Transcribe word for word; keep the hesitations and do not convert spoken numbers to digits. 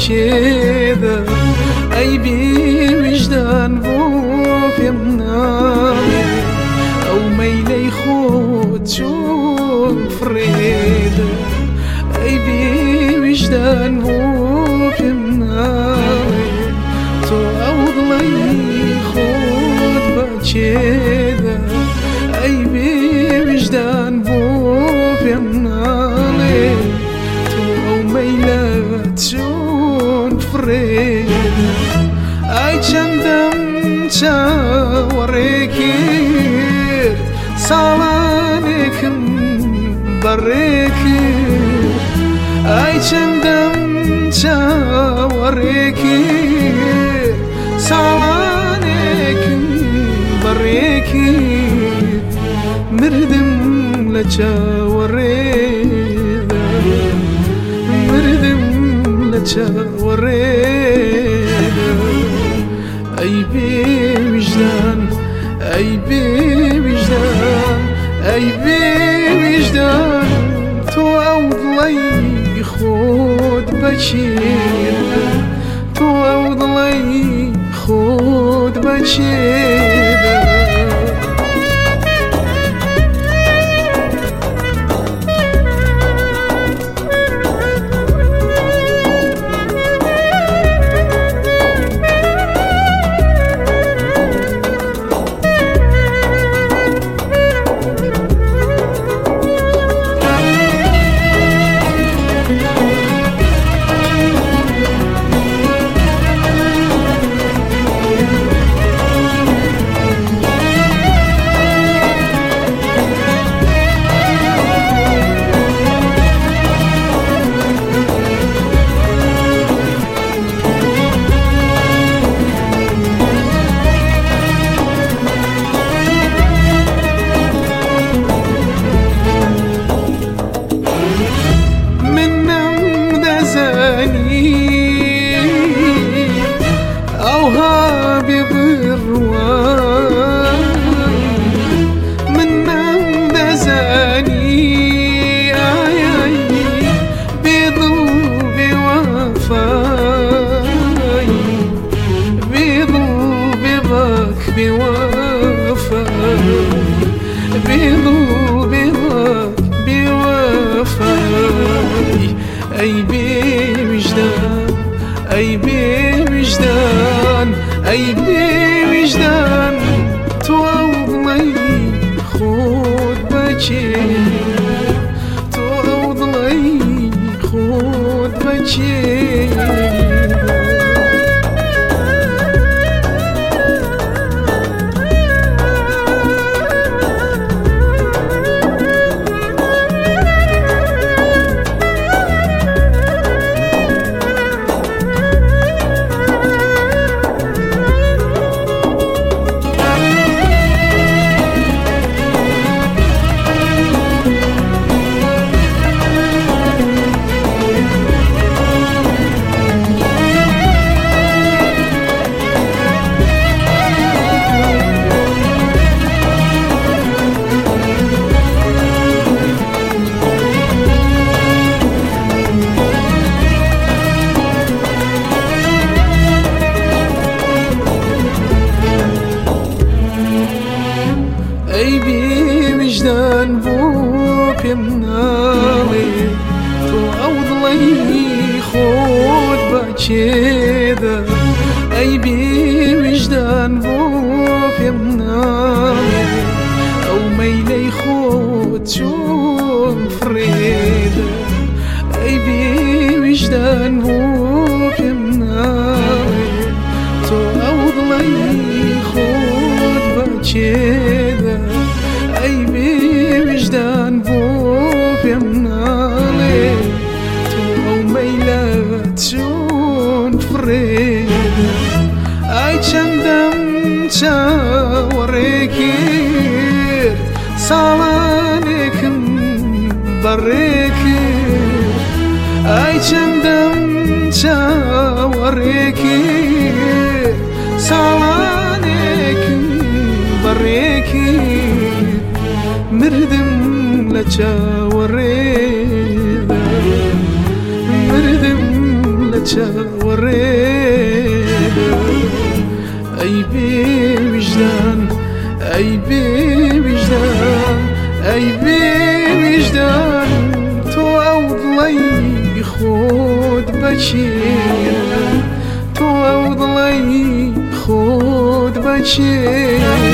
بچێدا ئەی بێ وجدان بۆ پێم ناڵێ ئەو مەیلەی خۆت چۆن فرێدا ئەی بێ وجدان بۆ پێم ناڵێ تۆ ئەو دڵەی خۆت بچێدا ئەی بێ وجدان بۆ پێم ناڵێ تۆ ئەو مەیلەت چۆن فرێدا ئای چەندەم چاوەڕێکرد ساڵانێکم بەڕێکرد ئای چەندەم چاوەڕێکرد ساڵانێکم بەڕێکرد مردم لە چاوەڕێدا مردم لە چاوەڕێدا ئەی بێ وجدان ئەی بێ وجدان ئەی بێ وجدان تۆ ئەو دڵەی خۆت بچێدا تۆ ئەو دڵەی خۆت بچێدا ئەی بێ وجدان ئەی بێ وجدان ئەی بێ وجدان تۆ ئەو دڵەی خۆت بچێدا تۆ ئەو دڵەی خۆت بچێدا ئەی بێ وجدان بۆ پێم ناڵێ تۆ ئەو دڵەی خۆت بچێدا ئەی بێ وجدان بۆ پێم ناڵێ ئەو مەیلەی خۆت چۆن فرێدا ئەی بێ وجدان بۆ پێم ناڵێ تۆ ئەو دڵەی خۆت بچێدا ئەی بێ وجدان بۆ پێم ناڵێ تۆ ئەو مەیلەت چۆن فرێدا ئای چەندەم چاوەڕێکرد ساڵانێکم بەڕێکرد ئای چەندەم چاوەڕێکرد ساڵانێکم بەڕێکرد مردم لە چاوەڕێدا مردم لە چاوەڕێدا خود بچین تو اودڵی خۆت بەچێ